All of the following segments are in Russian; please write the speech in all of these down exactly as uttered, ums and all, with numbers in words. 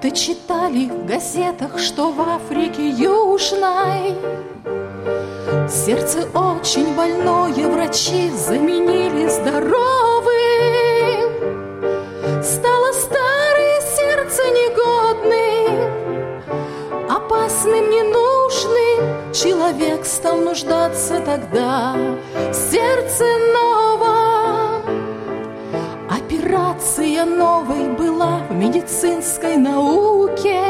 Вы читали в газетах, что в Африке Южной сердце очень больное врачи заменили здоровым. Стало старое сердце негодным, опасным, ненужным. Человек стал нуждаться тогда в сердце новом. Операция новой была в медицинской науке.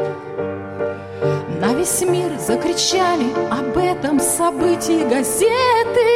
На весь мир закричали об этом событии газеты.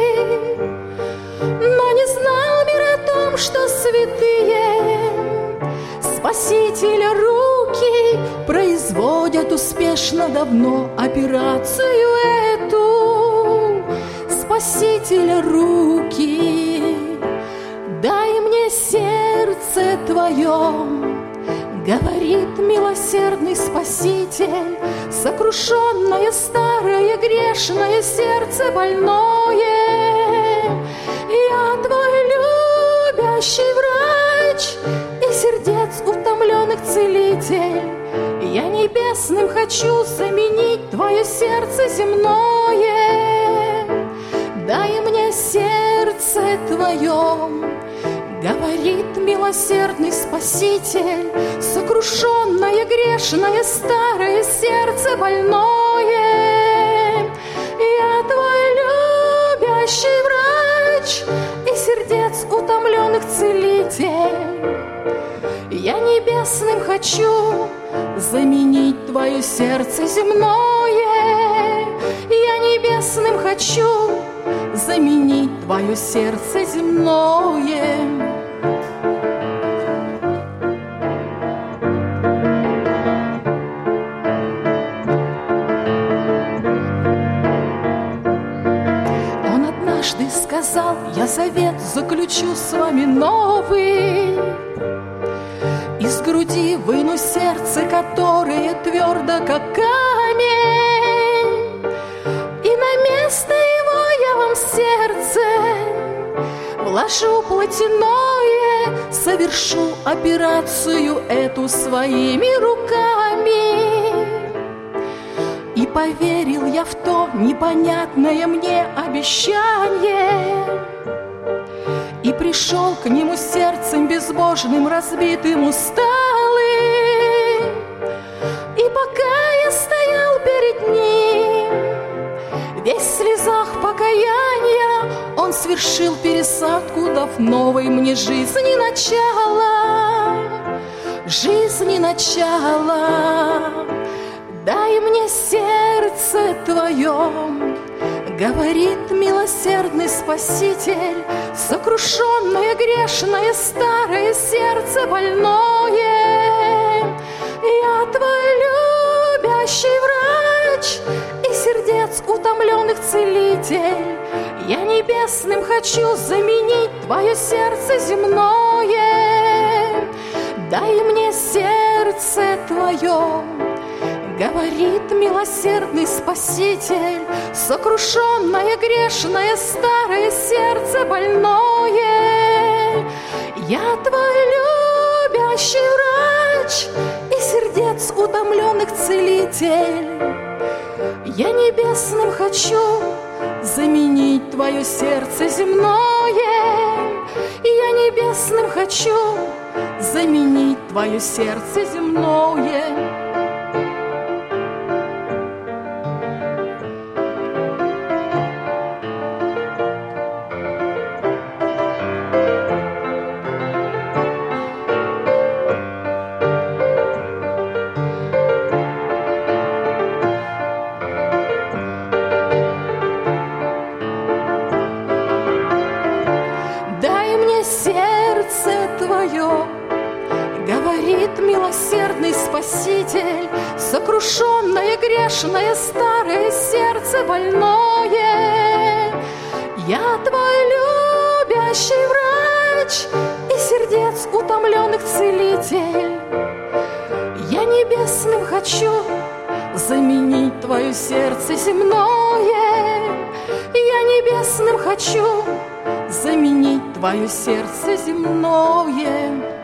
Но не знал мир о том, что святые Спасителя руки производят успешно давно операцию эту. Спасителя руки, дай мне сердце твое, говорит милосердный Спаситель. Сокрушенное, старое, грешное сердце больное, я твой любящий врач и сердец утомленных целитель. Я небесным хочу заменить твое сердце земное. Дай мне сердце твое, говорит милосердный Спаситель. Сокрушенное, грешное, старое сердце больное, я твой любящий врач и сердец утомленных целитель. Я небесным хочу заменить твое сердце земное. Я небесным хочу заменить твое сердце земное. Он однажды сказал: я завет заключу с вами новый. Из груди выну сердце, которое твердо, как камень, и на место его я вам сердце вложу плотяное, совершу операцию эту своими руками. И поверил я в то непонятное мне обещание, и пришел к нему сердцем безбожным, разбитым, усталым. И пока я стоял перед ним, весь в слезах покаяния, он свершил пересадку, дав новой мне жизни начало. Жизни начало. Дай мне сердце твое, говорит милосердный Спаситель. Сокрушенное, грешное, старое сердце больное, я твой любящий врач и сердец утомленных целитель. Я небесным хочу заменить твое сердце земное. Дай мне сердце твое, говорит милосердный Спаситель. Сокрушенное, грешное, старое сердце больное, я твой любящий врач и сердец утомленных целитель. Я небесным хочу заменить твое сердце земное. Я небесным хочу заменить твое сердце земное. Сердце твое, говорит милосердный Спаситель. Сокрушенное, грешное, старое сердце больное, я твой любящий врач и сердец утомленных целитель. Я небесным хочу заменить твое сердце земное. Я небесным хочу заменить твое сердце земное.